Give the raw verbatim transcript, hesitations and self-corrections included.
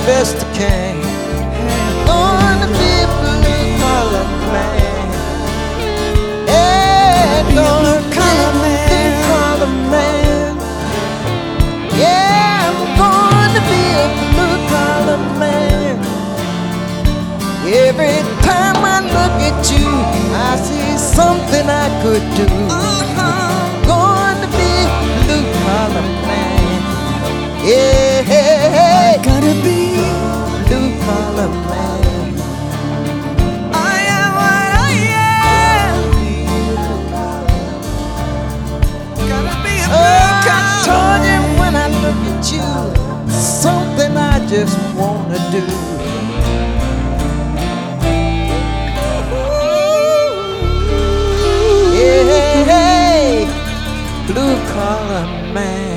best I can. Gonna be a blue collar man. Yeah, gonna be a blue collar man. Yeah, I'm gonna be a blue collar man. Every time I look at you, I see something I could do. I'm gonna be a blue collar man. Yeah, I gotta be blue collar man. I am what I am. Gotta be a Oh, blue I collar. told you when I look at you, something I just wanna do. Yeah, blue collar man.